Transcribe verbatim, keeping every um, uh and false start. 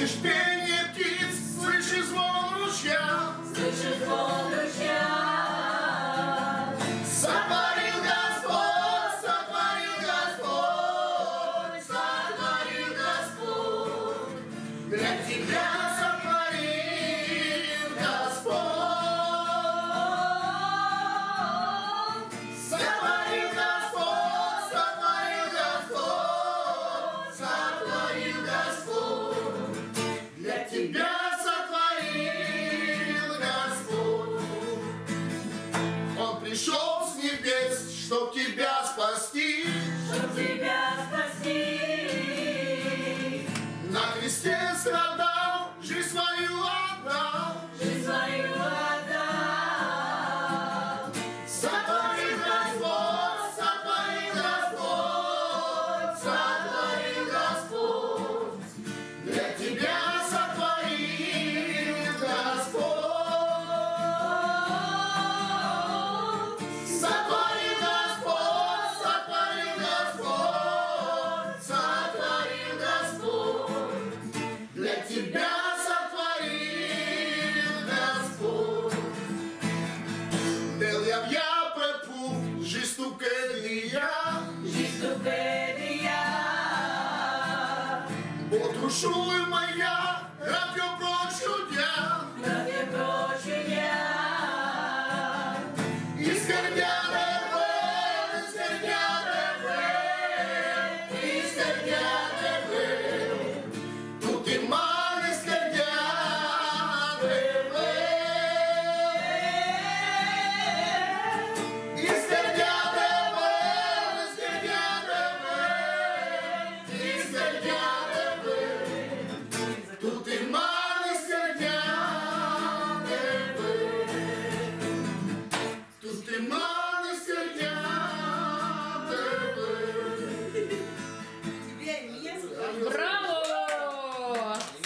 Слышишь пение птиц, слышишь звон ручья, слышишь звон ручья. Сотворил Господь, сотворил Господь, сотворил Господь, для тебя сотворил Господь. Сотворил Господь, сотворил Господь, сотворил Господь, для тебя сотворил Господь. Он пришел с небес, чтоб тебя спасти, Чтоб тебя спасти. на кресте страдал, жизнь свою отдал, Жизнь свою отдал. сотворил Господь, сотворил Господь, сотворил Господь, для тебя сотворил Господь. Сотворил Господь, сотворил Господь, сотворил Господь, для тебя сотворил Господь. Del я препув, жизнь кедния, Жизнь тупедия. Отрушуй моя,